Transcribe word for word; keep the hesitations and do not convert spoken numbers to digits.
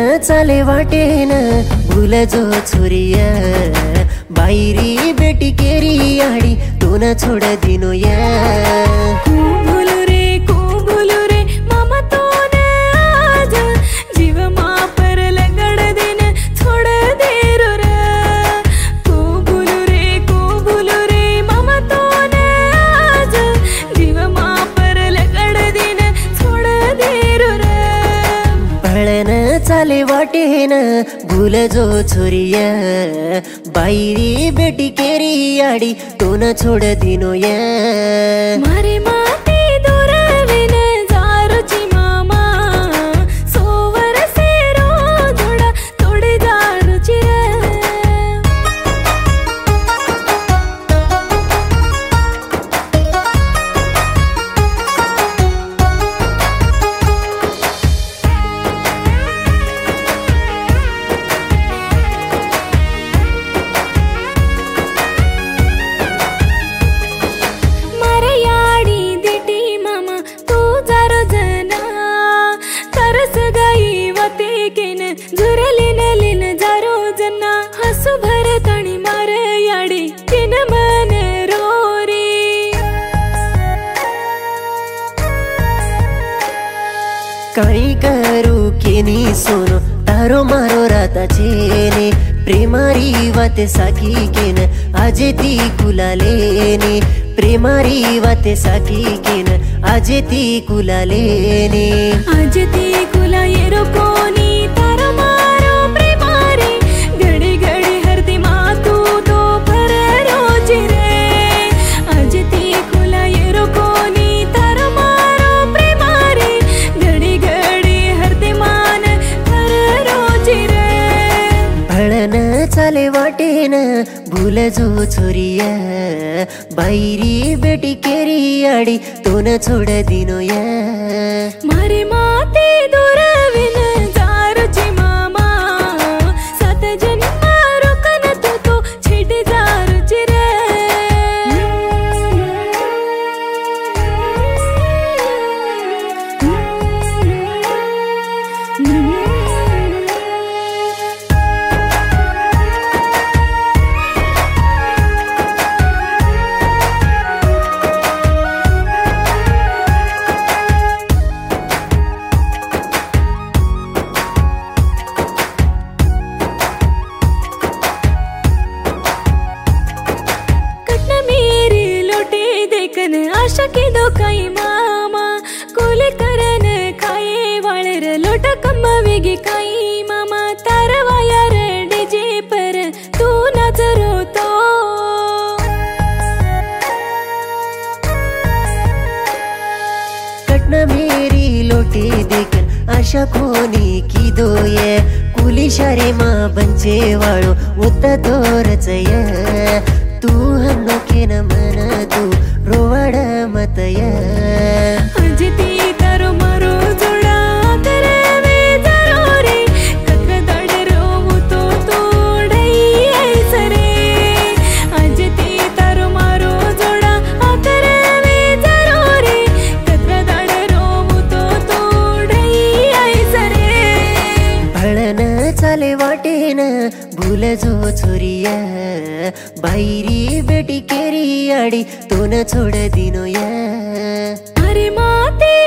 चाले वाटेन भूल जो छोरिया बाहिरी बेटी केरी आडी तू न छोड दिनु या भूलु रे को भूलु रे मामा तो न आज जीव मा पर लगड़ दिन छोड़ दे रो रे को भूलु रे को भूलु रे मामा तो न आज जीव मा पर लगड़ दिन छोड़ दे रो रे पळन चाले वाटेन भूल जो छोरिया बाहिरी बेटी केरी आडी तू न छोड दिनु या मारे माते दुरावेन जारुची मामा सोवर से रो थोड़ा थोड़े जारुची रे झुरलिन लिन जारो जना हसु भर तणी मार याडी किन मन रोरी काई करू केनी सोनो तारो मारो राता छेने प्रेमारी वाते साकी केन आजे ती कुलालेने प्रेमारी वाते साकी केन आजे ती कुलालेने आजे ती कुला येरो कोनी तारा मारो प्रेमारी घड़ी घड़ी हरदी मातू तो पर रोजी रे आजे ती कुला येरो कोनी तारा मारो प्रेमारी घड़ी घड़ी हरदी मान पर रोजी रे भळन चाले वाटेन भूल जो छोरिया बाहिरी बेटी केरी आडी तू न छोड दिनु या मारे माते दुरावेन जारुची मामा सात जन्म रोकन तू तो छेड जारुची रे आशा की दो कई मामा कोले करन खाए वाले रे लोटा कम्मा वेगी कई मामा तारवाया रे डीजे पर तू नजरो तो कटना मेरी लोटे देखन आशा कोनी की दो ये कुली शारे मा बंचे वाळो उत्ता तोरचय तू हन्नो केन मन तू रोवाड मतय अजती तारो मारो जोड़ा करे वे जरो रे कत्र दडरो तो तोडई ऐसा रे अजती तारो मारो जोड़ा करे वे जरो रे कत्र दडरो तो तोडई ऐसा रे भळन चाले वाटेन भूल जो छोरिया बाहिरी बेटी केरी आडी तू न छोड दिनु या अरे माते